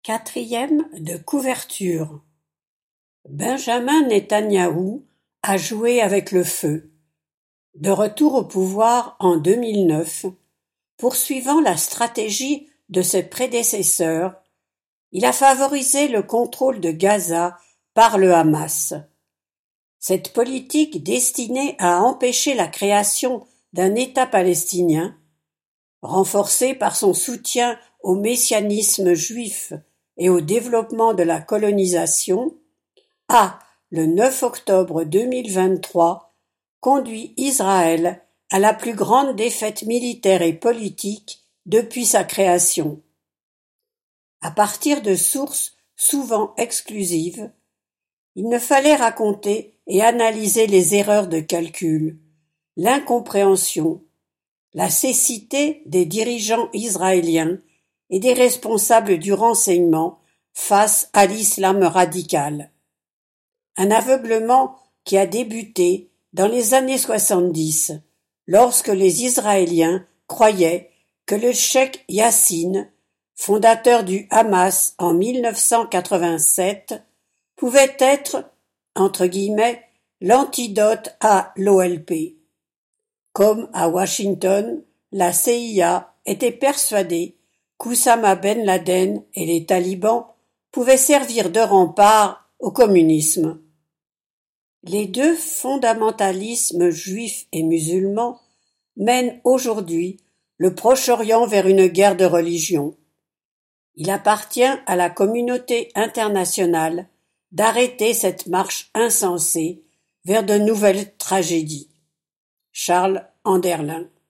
Quatrième de couverture. Benjamin Netanyahou a joué avec le feu. De retour au pouvoir en 2009, poursuivant la stratégie de ses prédécesseurs, il a favorisé le contrôle de Gaza par le Hamas. Cette politique destinée à empêcher la création d'un État palestinien, renforcée par son soutien au messianisme juif et au développement de la colonisation, a, le 9 octobre 2023, conduit Israël à la plus grande défaite militaire et politique depuis sa création. À partir de sources souvent exclusives, il ne fallait raconter et analyser les erreurs de calcul, l'incompréhension, la cécité des dirigeants israéliens et des responsables du renseignement face à l'islam radical. Un aveuglement qui a débuté dans les années 70, lorsque les Israéliens croyaient que le cheikh Yassine, fondateur du Hamas en 1987, pouvait être, entre guillemets, l'antidote à l'OLP. Comme à Washington, la CIA était persuadée qu'Oussama Ben Laden et les talibans pouvaient servir de rempart au communisme. Les deux fondamentalismes juifs et musulmans mènent aujourd'hui le Proche-Orient vers une guerre de religion. Il appartient à la communauté internationale d'arrêter cette marche insensée vers de nouvelles tragédies. Charles Anderlin.